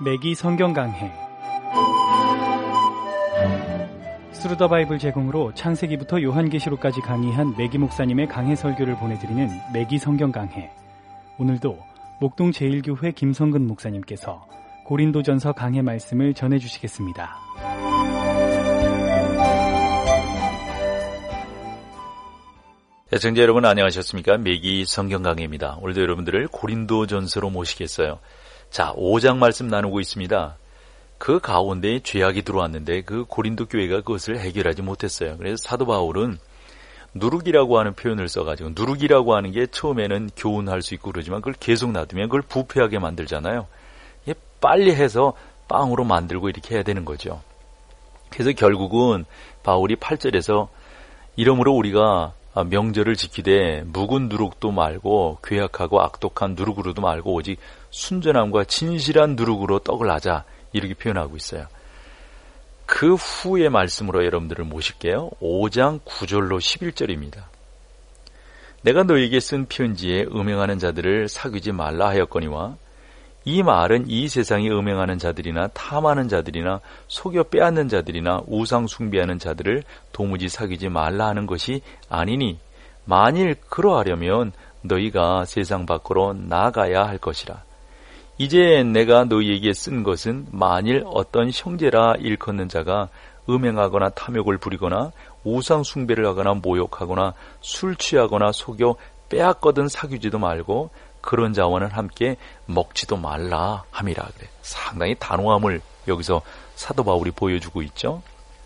매기 성경 강해. 스루 더 바이블 제공으로 창세기부터 요한계시록까지 강의한 매기 목사님의 강해 설교를 보내드리는 매기 성경 강해. 오늘도 목동 제1교회 김성근 목사님께서 고린도전서 강해 말씀을 전해주시겠습니다. 시청자 여러분 안녕하셨습니까? 매기 성경 강해입니다. 오늘도 여러분들을 고린도전서로 모시겠어요. 자, 5장 말씀 나누고 있습니다. 그 가운데에 죄악이 들어왔는데 그 고린도 교회가 그것을 해결하지 못했어요. 그래서 사도 바울은 누룩이라고 하는 표현을 써가지고, 누룩이라고 하는 게 처음에는 교훈할 수 있고 그러지만 그걸 계속 놔두면 그걸 부패하게 만들잖아요. 이게 빨리 해서 빵으로 만들고 이렇게 해야 되는 거죠. 그래서 결국은 바울이 8절에서 이러므로 우리가 명절을 지키되 묵은 누룩도 말고 괴악하고 악독한 누룩으로도 말고 오직 순전함과 진실한 누룩으로 떡을 하자, 이렇게 표현하고 있어요. 그 후의 말씀으로 여러분들을 모실게요. 5장 9절로 11절입니다. 내가 너에게 쓴 편지에 음행하는 자들을 사귀지 말라 하였거니와 이 말은 이 세상에 음행하는 자들이나 탐하는 자들이나 속여 빼앗는 자들이나 우상 숭배하는 자들을 도무지 사귀지 말라 하는 것이 아니니 만일 그러하려면 너희가 세상 밖으로 나가야 할 것이라. 이제 내가 너희에게 쓴 것은 만일 어떤 형제라 일컫는 자가 음행하거나 탐욕을 부리거나 우상 숭배를 하거나 모욕하거나 술 취하거나 속여 빼앗거든 사귀지도 말고 그런 자와는 함께 먹지도 말라 함이라. 그래. 상당히 단호함을 여기서 사도 바울이 보여주고 있죠.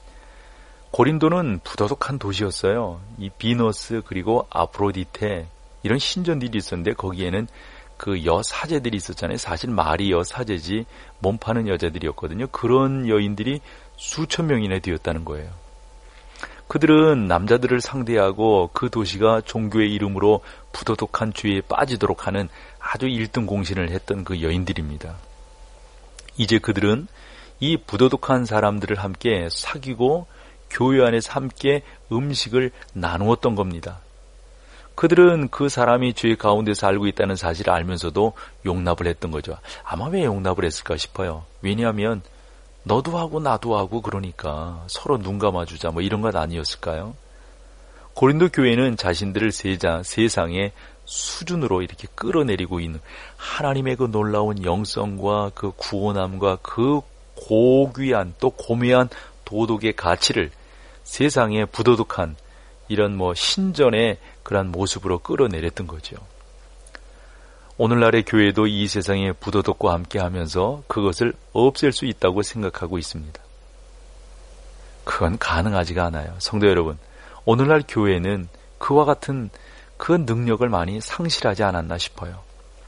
고린도는 부도덕한 도시였어요. 이 비너스 그리고 아프로디테 이런 신전들이 있었는데 거기에는 그 여사제들이 있었잖아요. 사실 말이 여사제지 몸 파는 여자들이었거든요. 그런 여인들이 수천 명이나 되었다는 거예요. 그들은 남자들을 상대하고 그 도시가 종교의 이름으로 부도덕한 죄에 빠지도록 하는 아주 1등 공신을 했던 그 여인들입니다. 이제 그들은 이 부도덕한 사람들을 함께 사귀고 교회 안에서 함께 음식을 나누었던 겁니다. 그들은 그 사람이 죄 가운데 살고 있다는 사실을 알면서도 용납을 했던 거죠. 아마 왜 용납을 했을까 싶어요. 왜냐하면 너도 하고 나도 하고 그러니까 서로 눈 감아주자 뭐 이런 것 아니었을까요? 고린도 교회는 자신들을 세상의 수준으로 이렇게 끌어내리고 있는 하나님의 그 놀라운 영성과 그 구원함과 그 고귀한 또 고매한 도덕의 가치를 세상에 부도덕한 이런 신전의 그런 모습으로 끌어내렸던 거죠. 오늘날의 교회도 이 세상의 부도덕과 함께하면서 그것을 없앨 수 있다고 생각하고 있습니다. 그건 가능하지가 않아요. 성도 여러분, 오늘날 교회는 그와 같은 그 능력을 많이 상실하지 않았나 싶어요.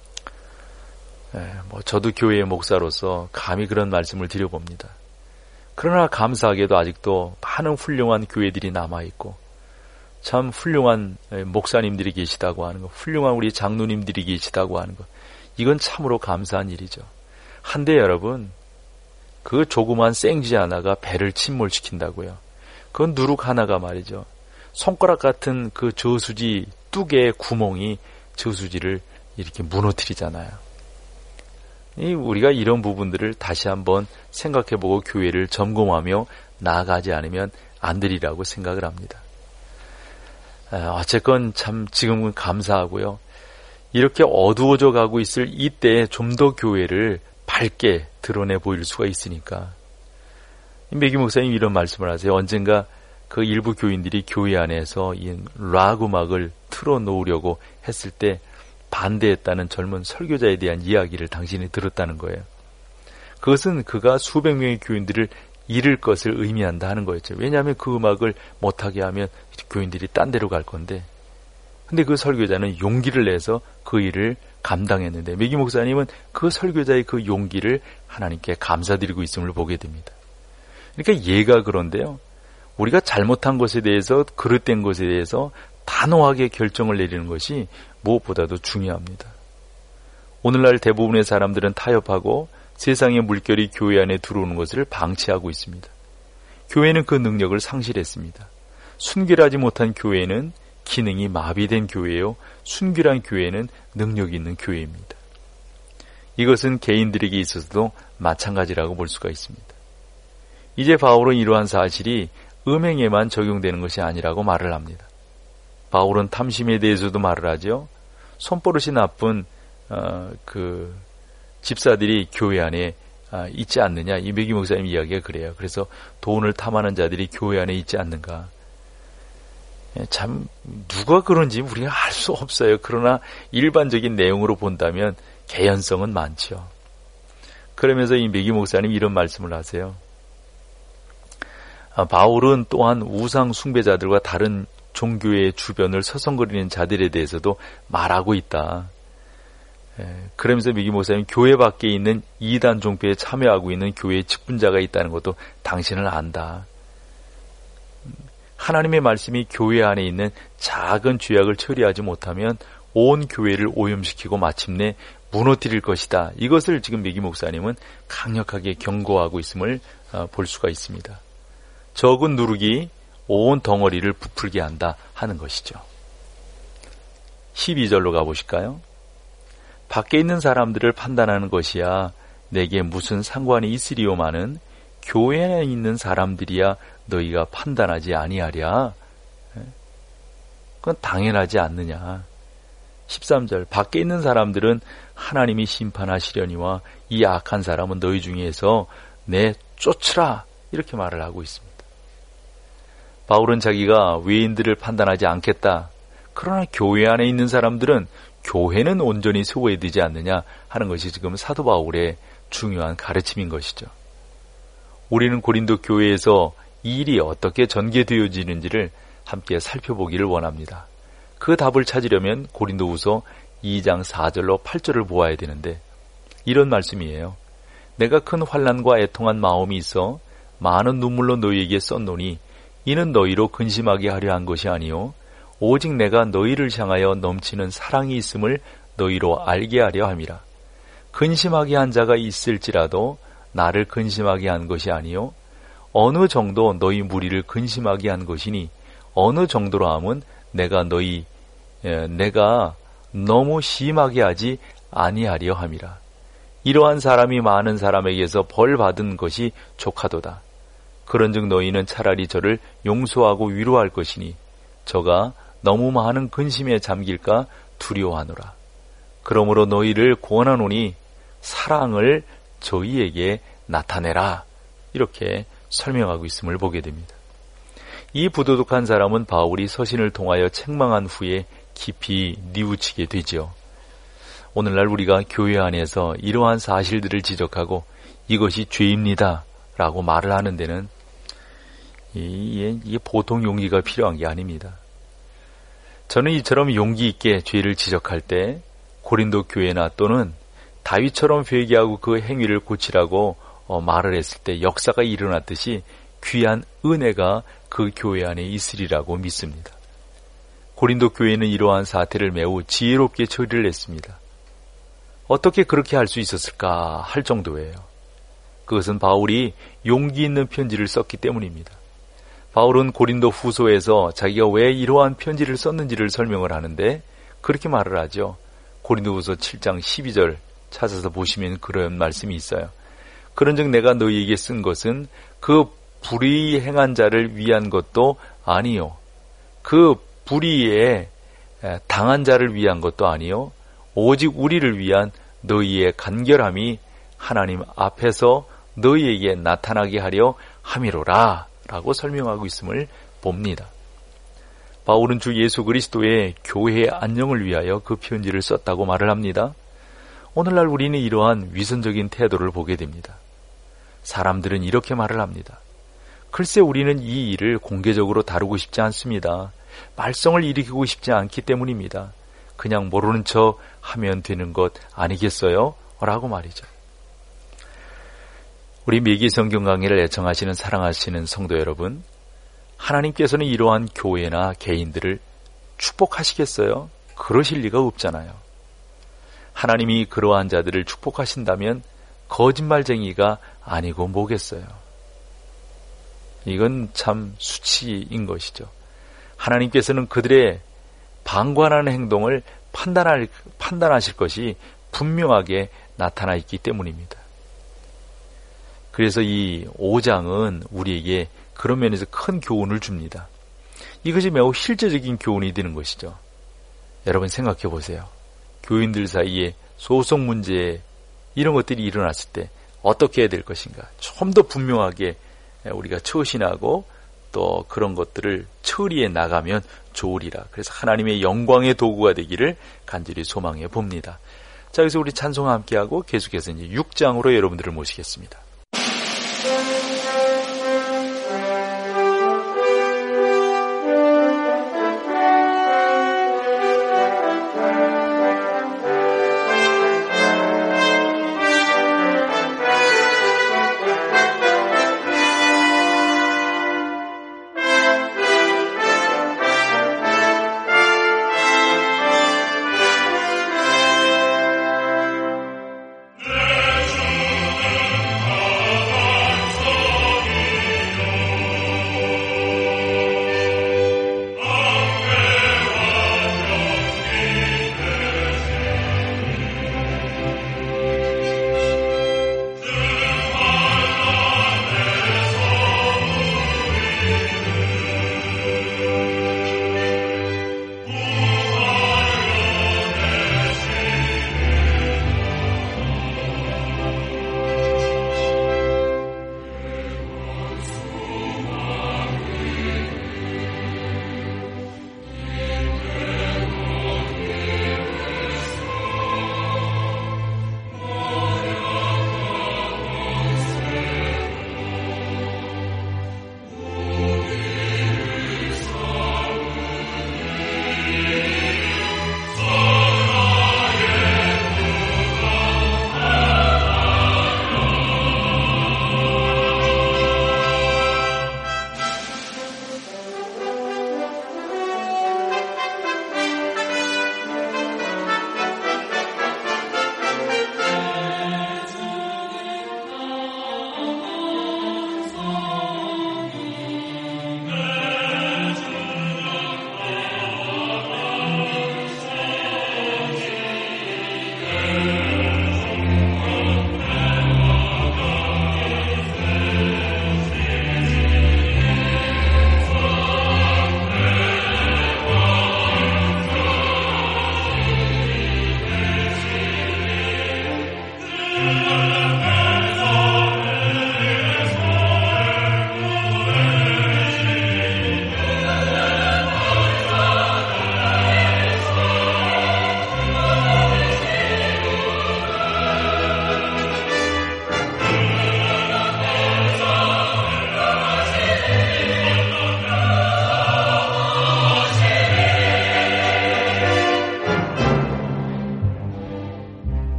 저도 교회의 목사로서 감히 그런 말씀을 드려봅니다. 그러나 감사하게도 아직도 많은 훌륭한 교회들이 남아있고 참 훌륭한 목사님들이 계시다고 하는 것, 훌륭한 우리 장로님들이 계시다고 하는 것, 이건 참으로 감사한 일이죠. 한데 여러분, 그 조그만 생쥐 하나가 배를 침몰시킨다고요. 그건 누룩 하나가 말이죠. 손가락 같은 그 저수지 뚝의 구멍이 저수지를 이렇게 무너뜨리잖아요. 우리가 이런 부분들을 다시 한번 생각해보고 교회를 점검하며 나아가지 않으면 안 되리라고 생각을 합니다. 어쨌건 참 지금은 감사하고요. 이렇게 어두워져 가고 있을 이때에 좀 더 교회를 밝게 드러내 보일 수가 있으니까. 매기 목사님 이런 말씀을 하세요. 언젠가 그 일부 교인들이 교회 안에서 이 락 음악을 틀어놓으려고 했을 때 반대했다는 젊은 설교자에 대한 이야기를 당신이 들었다는 거예요. 그것은 그가 수백 명의 교인들을 잃을 것을 의미한다 하는 거였죠. 왜냐하면 그 음악을 못하게 하면 교인들이 딴 데로 갈 건데, 근데 그 설교자는 용기를 내서 그 일을 감당했는데 매기 목사님은 그 설교자의 그 용기를 하나님께 감사드리고 있음을 보게 됩니다. 그러니까 얘가 그런데요, 우리가 잘못한 것에 대해서, 그릇된 것에 대해서 단호하게 결정을 내리는 것이 무엇보다도 중요합니다. 오늘날 대부분의 사람들은 타협하고 세상의 물결이 교회 안에 들어오는 것을 방치하고 있습니다. 교회는 그 능력을 상실했습니다. 순결하지 못한 교회는 기능이 마비된 교회요, 순결한 교회는 능력이 있는 교회입니다. 이것은 개인들에게 있어서도 마찬가지라고 볼 수가 있습니다. 이제 바울은 이러한 사실이 음행에만 적용되는 것이 아니라고 말을 합니다. 바울은 탐심에 대해서도 말을 하죠. 손버릇이 나쁜 그 집사들이 교회 안에 있지 않느냐. 이 매기 목사님 이야기가 그래요. 그래서 돈을 탐하는 자들이 교회 안에 있지 않는가. 참 누가 그런지 우리가 알 수 없어요. 그러나 일반적인 내용으로 본다면 개연성은 많죠. 그러면서 이 매기 목사님 이런 말씀을 하세요. 바울은 또한 우상 숭배자들과 다른 종교의 주변을 서성거리는 자들에 대해서도 말하고 있다. 그러면서 매기 목사님 교회 밖에 있는 이단 종교에 참여하고 있는 교회의 직분자가 있다는 것도 당신은 안다. 하나님의 말씀이 교회 안에 있는 작은 죄악을 처리하지 못하면 온 교회를 오염시키고 마침내 무너뜨릴 것이다. 이것을 지금 매기 목사님은 강력하게 경고하고 있음을 볼 수가 있습니다. 적은 누룩이 온 덩어리를 부풀게 한다 하는 것이죠. 12절로 가보실까요? 밖에 있는 사람들을 판단하는 것이야 내게 무슨 상관이 있으리오마는 교회에 있는 사람들이야 너희가 판단하지 아니하랴. 그건 당연하지 않느냐. 13절 밖에 있는 사람들은 하나님이 심판하시려니와 이 악한 사람은 너희 중에서 내쫓으라 이렇게 말을 하고 있습니다. 바울은 자기가 외인들을 판단하지 않겠다. 그러나 교회 안에 있는 사람들은 교회는 온전히 세워야 되지 않느냐 하는 것이 지금 사도 바울의 중요한 가르침인 것이죠. 우리는 고린도 교회에서 이 일이 어떻게 전개되어지는지를 함께 살펴보기를 원합니다. 그 답을 찾으려면 고린도후서 2장 4절로 8절을 보아야 되는데 이런 말씀이에요. 내가 큰 환난과 애통한 마음이 있어 많은 눈물로 너희에게 썼노니 이는 너희로 근심하게 하려 한 것이 아니요 오직 내가 너희를 향하여 넘치는 사랑이 있음을 너희로 알게 하려 함이라. 근심하게 한 자가 있을지라도 나를 근심하게 한 것이 아니요 어느 정도 너희 무리를 근심하게 한 것이니 어느 정도로 하면 내가 너무 심하게 하지 아니하려 함이라. 이러한 사람이 많은 사람에게서 벌 받은 것이 족하도다. 그런즉 너희는 차라리 저를 용서하고 위로할 것이니 저가 너무 많은 근심에 잠길까 두려워하노라. 그러므로 너희를 권하노니 사랑을 저희에게 나타내라. 이렇게 설명하고 있음을 보게 됩니다. 이 부도덕한 사람은 바울이 서신을 통하여 책망한 후에 깊이 뉘우치게 되죠. 오늘날 우리가 교회 안에서 이러한 사실들을 지적하고 이것이 죄입니다 라고 말을 하는 데는 이게 보통 용기가 필요한 게 아닙니다. 저는 이처럼 용기 있게 죄를 지적할 때 고린도 교회나 또는 다윗처럼 회개하고 그 행위를 고치라고 말을 했을 때 역사가 일어났듯이 귀한 은혜가 그 교회 안에 있으리라고 믿습니다. 고린도 교회는 이러한 사태를 매우 지혜롭게 처리를 했습니다. 어떻게 그렇게 할 수 있었을까 할 정도예요. 그것은 바울이 용기 있는 편지를 썼기 때문입니다. 바울은 고린도 후서에서 자기가 왜 이러한 편지를 썼는지를 설명을 하는데 그렇게 말을 하죠. 고린도 후서 7장 12절 찾아서 보시면 그런 말씀이 있어요. 그런즉 내가 너희에게 쓴 것은 그 불의 행한 자를 위한 것도 아니요 그 불의에 당한 자를 위한 것도 아니요 오직 우리를 위한 너희의 간결함이 하나님 앞에서 너희에게 나타나게 하려 함이로라 라고 설명하고 있음을 봅니다. 바울은 주 예수 그리스도의 교회의 안녕을 위하여 그 편지를 썼다고 말을 합니다. 오늘날 우리는 이러한 위선적인 태도를 보게 됩니다. 사람들은 이렇게 말을 합니다. 글쎄 우리는 이 일을 공개적으로 다루고 싶지 않습니다. 말썽을 일으키고 싶지 않기 때문입니다. 그냥 모르는 척 하면 되는 것 아니겠어요? 라고 말이죠. 우리 매기 성경 강의를 애청하시는 사랑하시는 성도 여러분, 하나님께서는 이러한 교회나 개인들을 축복하시겠어요? 그러실 리가 없잖아요. 하나님이 그러한 자들을 축복하신다면 거짓말쟁이가 아니고 뭐겠어요. 이건 참 수치인 것이죠. 하나님께서는 그들의 방관하는 행동을 판단하실 것이 분명하게 나타나 있기 때문입니다. 그래서 이 5장은 우리에게 그런 면에서 큰 교훈을 줍니다. 이것이 매우 실제적인 교훈이 되는 것이죠. 여러분 생각해 보세요. 교인들 사이에 소송 문제 이런 것들이 일어났을 때 어떻게 해야 될 것인가. 좀 더 분명하게 우리가 처신하고 또 그런 것들을 처리해 나가면 좋으리라. 그래서 하나님의 영광의 도구가 되기를 간절히 소망해 봅니다. 자, 그래서 우리 찬송 함께하고 계속해서 이제 6장으로 여러분들을 모시겠습니다.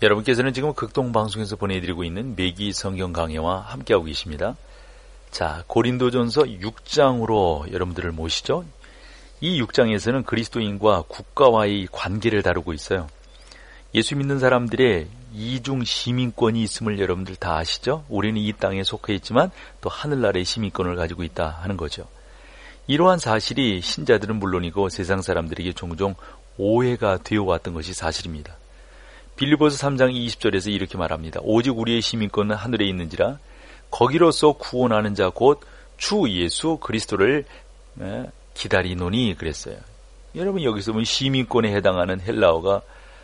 여러분께서는 지금 극동방송에서 보내드리고 있는 매기 성경 강해와 함께하고 계십니다. 자, 고린도전서 6장으로 여러분들을 모시죠. 이 6장에서는 그리스도인과 국가와의 관계를 다루고 있어요. 예수 믿는 사람들의 이중 시민권이 있음을 여러분들 다 아시죠? 우리는 이 땅에 속해 있지만 또 하늘나라의 시민권을 가지고 있다 하는 거죠. 이러한 사실이 신자들은 물론이고 세상 사람들에게 종종 오해가 되어왔던 것이 사실입니다. 빌립보서 3장 20절에서 이렇게 말합니다. 오직 우리의 시민권은 하늘에 있는지라 거기로서 구원하는 자 곧 주 예수 그리스도를 기다리노니 그랬어요. 여러분 여기서 보면 시민권에 해당하는 헬라어가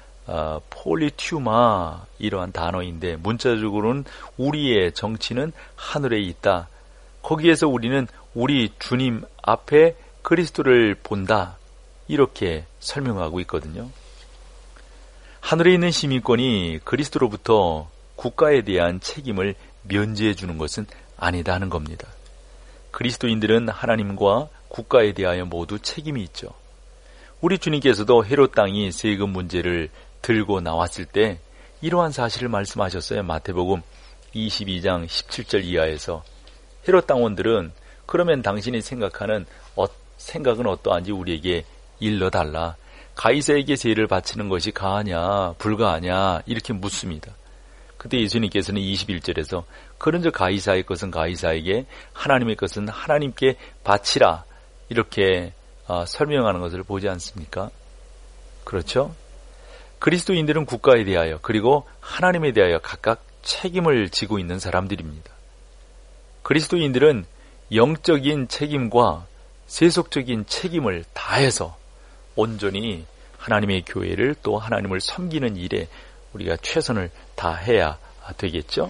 폴리튜마 이러한 단어인데 문자적으로는 우리의 정치는 하늘에 있다. 거기에서 우리는 우리 주님 앞에 그리스도를 본다. 이렇게 설명하고 있거든요. 하늘에 있는 시민권이 그리스도로부터 국가에 대한 책임을 면제해 주는 것은 아니다 하는 겁니다. 그리스도인들은 하나님과 국가에 대하여 모두 책임이 있죠. 우리 주님께서도 헤롯 땅이 세금 문제를 들고 나왔을 때 이러한 사실을 말씀하셨어요. 마태복음 22장 17절 이하에서 헤롯 당원들은 그러면 당신이 생각하는 생각은 어떠한지 우리에게 일러달라. 가이사에게 세를 바치는 것이 가하냐 불가하냐 이렇게 묻습니다. 그때 예수님께서는 21절에서 그런즉 가이사의 것은 가이사에게 하나님의 것은 하나님께 바치라 이렇게 설명하는 것을 보지 않습니까? 그렇죠? 그리스도인들은 국가에 대하여 그리고 하나님에 대하여 각각 책임을 지고 있는 사람들입니다. 그리스도인들은 영적인 책임과 세속적인 책임을 다해서 온전히 하나님의 교회를 또 하나님을 섬기는 일에 우리가 최선을 다해야 되겠죠.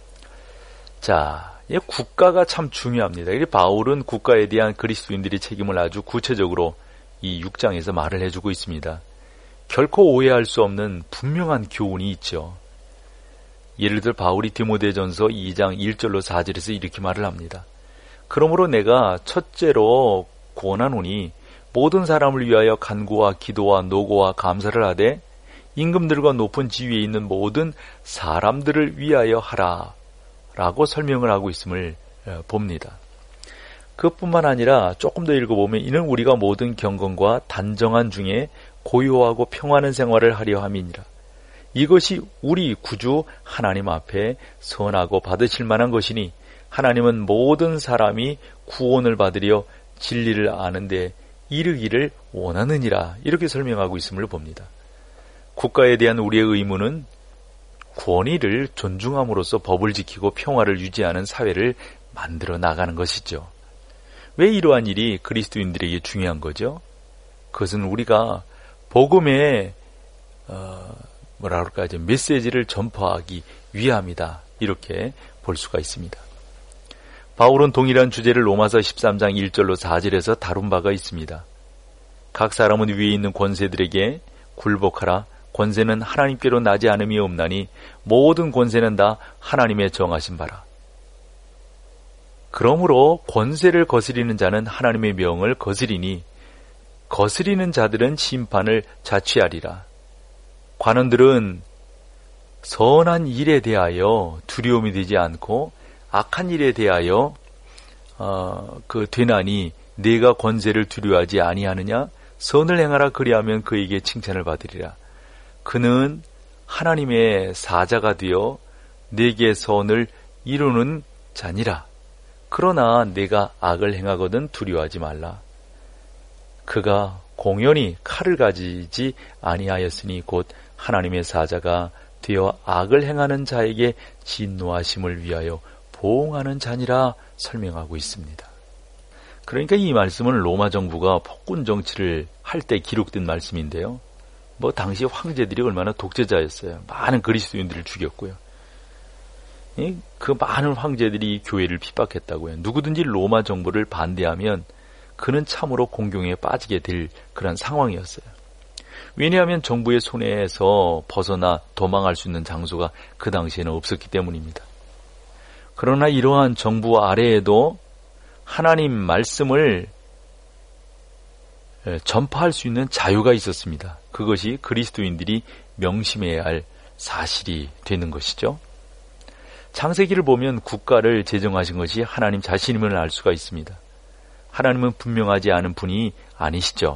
자, 국가가 참 중요합니다. 바울은 국가에 대한 그리스도인들의 책임을 아주 구체적으로 이 6장에서 말을 해주고 있습니다. 결코 오해할 수 없는 분명한 교훈이 있죠. 예를 들어 바울이 디모데전서 2장 1절로 4절에서 이렇게 말을 합니다. 그러므로 내가 첫째로 권하노니 모든 사람을 위하여 간구와 기도와 노고와 감사를 하되 임금들과 높은 지위에 있는 모든 사람들을 위하여 하라 라고 설명을 하고 있음을 봅니다. 그뿐만 아니라 조금 더 읽어보면 이는 우리가 모든 경건과 단정한 중에 고요하고 평안한 생활을 하려 함이니라. 이것이 우리 구주 하나님 앞에 선하고 받으실 만한 것이니 하나님은 모든 사람이 구원을 받으려 진리를 아는데 이르기를 원하느니라. 이렇게 설명하고 있음을 봅니다. 국가에 대한 우리의 의무는 권위를 존중함으로써 법을 지키고 평화를 유지하는 사회를 만들어 나가는 것이죠. 왜 이러한 일이 그리스도인들에게 중요한 거죠? 그것은 우리가 복음의 메시지를 전파하기 위함이다. 이렇게 볼 수가 있습니다. 바울은 동일한 주제를 로마서 13장 1절로 4절에서 다룬 바가 있습니다. 각 사람은 위에 있는 권세들에게 굴복하라. 권세는 하나님께로 나지 않음이 없나니 모든 권세는 다 하나님의 정하신 바라. 그러므로 권세를 거스리는 자는 하나님의 명을 거스리니 거스리는 자들은 심판을 자취하리라. 관원들은 선한 일에 대하여 두려움이 되지 않고 악한 일에 대하여 되나니 네가 권세를 두려워하지 아니하느냐? 선을 행하라 그리하면 그에게 칭찬을 받으리라. 그는 하나님의 사자가 되어 내게 선을 이루는 자니라. 그러나 내가 악을 행하거든 두려워하지 말라. 그가 공연히 칼을 가지지 아니하였으니 곧 하나님의 사자가 되어 악을 행하는 자에게 진노하심을 위하여 보응하는 자니라 설명하고 있습니다. 그러니까 이 말씀은 로마 정부가 폭군 정치를 할 때 기록된 말씀인데요. 당시 황제들이 얼마나 독재자였어요. 많은 그리스도인들을 죽였고요. 그 많은 황제들이 교회를 핍박했다고요. 누구든지 로마 정부를 반대하면 그는 참으로 공경에 빠지게 될 그런 상황이었어요. 왜냐하면 정부의 손에서 벗어나 도망할 수 있는 장소가 그 당시에는 없었기 때문입니다. 그러나 이러한 정부 아래에도 하나님 말씀을 전파할 수 있는 자유가 있었습니다. 그것이 그리스도인들이 명심해야 할 사실이 되는 것이죠. 창세기를 보면 국가를 제정하신 것이 하나님 자신임을 알 수가 있습니다. 하나님은 분명하지 않은 분이 아니시죠.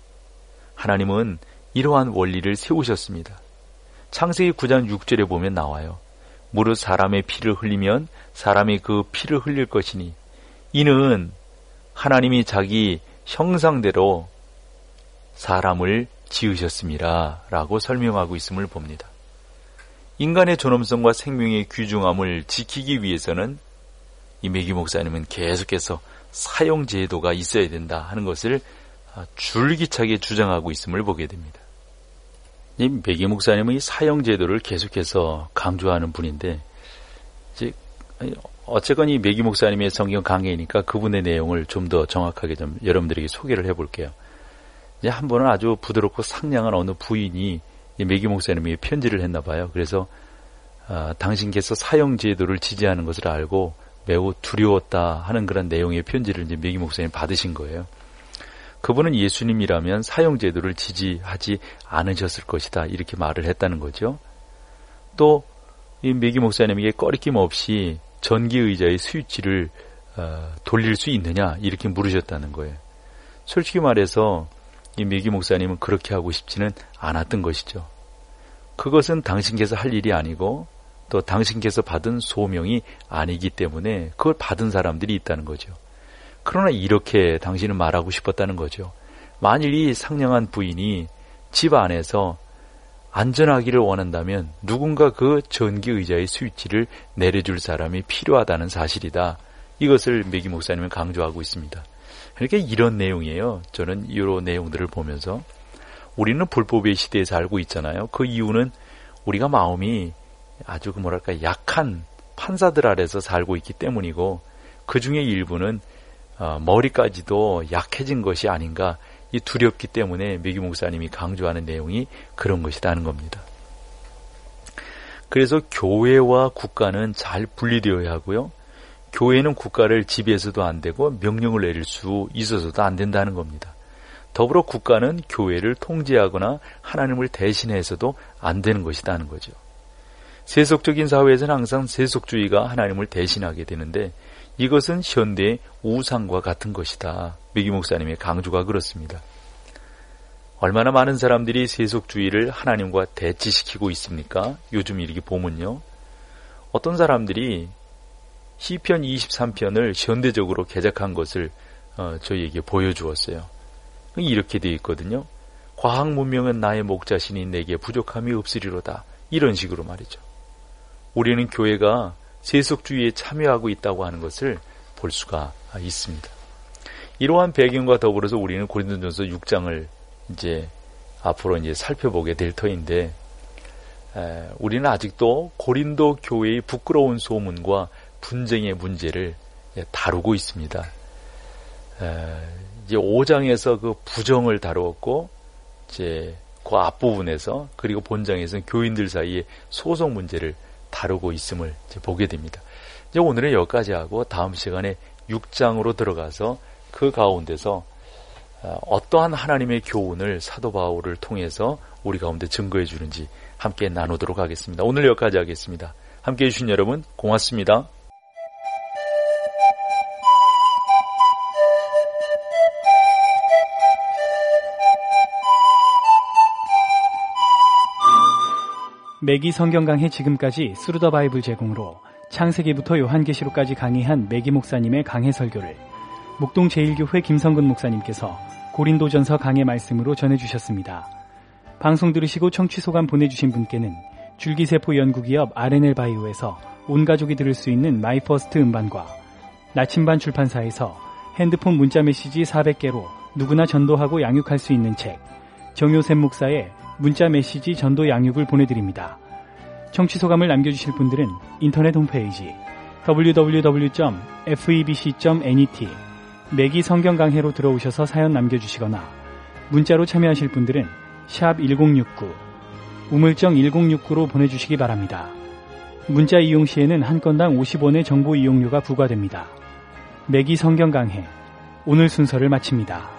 하나님은 이러한 원리를 세우셨습니다. 창세기 9장 6절에 보면 나와요. 무릇 사람의 피를 흘리면 사람이 그 피를 흘릴 것이니 이는 하나님이 자기 형상대로 사람을 지으셨습니다. 라고 설명하고 있음을 봅니다. 인간의 존엄성과 생명의 귀중함을 지키기 위해서는 이 매기 목사님은 계속해서 사형제도가 있어야 된다 하는 것을 줄기차게 주장하고 있음을 보게 됩니다. 이 매기 목사님은 이 사형제도를 계속해서 강조하는 분인데, 이제 어쨌건 이 매기 목사님의 성경 강해니까 그분의 내용을 좀 더 정확하게 좀 여러분들에게 소개를 해볼게요. 이제 한 번은 아주 부드럽고 상냥한 어느 부인이 이 매기 목사님에게 편지를 했나 봐요. 그래서 당신께서 사형제도를 지지하는 것을 알고 매우 두려웠다 하는 그런 내용의 편지를 이제 매기 목사님이 받으신 거예요. 그분은 예수님이라면 사형제도를 지지하지 않으셨을 것이다 이렇게 말을 했다는 거죠. 또 이 매기 목사님에게 꺼리낌 없이 전기의자의 스위치를 돌릴 수 있느냐 이렇게 물으셨다는 거예요. 솔직히 말해서 이 매기 목사님은 그렇게 하고 싶지는 않았던 것이죠. 그것은 당신께서 할 일이 아니고 또 당신께서 받은 소명이 아니기 때문에 그걸 받은 사람들이 있다는 거죠. 그러나 이렇게 당신은 말하고 싶었다는 거죠. 만일 이 상냥한 부인이 집 안에서 안전하기를 원한다면 누군가 그 전기의자의 스위치를 내려줄 사람이 필요하다는 사실이다. 이것을 매기 목사님은 강조하고 있습니다. 그러니까 이런 내용이에요. 저는 이런 내용들을 보면서 우리는 불법의 시대에 살고 있잖아요. 그 이유는 우리가 마음이 아주 약한 판사들 아래서 살고 있기 때문이고 그 중에 일부는 머리까지도 약해진 것이 아닌가 이 두렵기 때문에 매기 목사님이 강조하는 내용이 그런 것이라는 겁니다. 그래서 교회와 국가는 잘 분리되어야 하고요. 교회는 국가를 지배해서도 안 되고 명령을 내릴 수 있어서도 안 된다는 겁니다. 더불어 국가는 교회를 통제하거나 하나님을 대신해서도 안 되는 것이라는 거죠. 세속적인 사회에서는 항상 세속주의가 하나님을 대신하게 되는데 이것은 현대의 우상과 같은 것이다. 매기 목사님의 강조가 그렇습니다. 얼마나 많은 사람들이 세속주의를 하나님과 대치시키고 있습니까? 요즘 이렇게 보면요. 어떤 사람들이 시편 23편을 현대적으로 개작한 것을 저희에게 보여주었어요. 이렇게 되어 있거든요. 과학 문명은 나의 목자시니 내게 부족함이 없으리로다. 이런 식으로 말이죠. 우리는 교회가 세속주의에 참여하고 있다고 하는 것을 볼 수가 있습니다. 이러한 배경과 더불어서 우리는 고린도전서 6장을 이제 앞으로 이제 살펴보게 될 터인데, 우리는 아직도 고린도 교회의 부끄러운 소문과 분쟁의 문제를 다루고 있습니다. 이제 5장에서 그 부정을 다루었고, 이제 그 앞부분에서 그리고 본장에서는 교인들 사이의 소송 문제를 다루고 있음을 이제 보게 됩니다. 이제 오늘은 여기까지 하고 다음 시간에 6장으로 들어가서 그 가운데서 어떠한 하나님의 교훈을 사도 바울을 통해서 우리 가운데 증거해 주는지 함께 나누도록 하겠습니다. 오늘 여기까지 하겠습니다. 함께해 주신 여러분 고맙습니다. 매기 성경강해 지금까지 스루 더 바이블 제공으로 창세기부터 요한계시록까지 강의한 매기 목사님의 강해 설교를 목동 제1교회 김성근 목사님께서 고린도전서 강해 말씀으로 전해주셨습니다. 방송 들으시고 청취 소감 보내주신 분께는 줄기세포 연구기업 R&L 바이오에서 온가족이 들을 수 있는 마이퍼스트 음반과 나침반 출판사에서 핸드폰 문자 메시지 400개로 누구나 전도하고 양육할 수 있는 책, 정효샘 목사의 문자 메시지 전도 양육을 보내드립니다. 청취 소감을 남겨주실 분들은 인터넷 홈페이지 www.febc.net 매기 성경강해로 들어오셔서 사연 남겨주시거나 문자로 참여하실 분들은 샵 1069 우물정 1069로 보내주시기 바랍니다. 문자 이용 시에는 한 건당 50원의 정보 이용료가 부과됩니다. 매기 성경강해 오늘 순서를 마칩니다.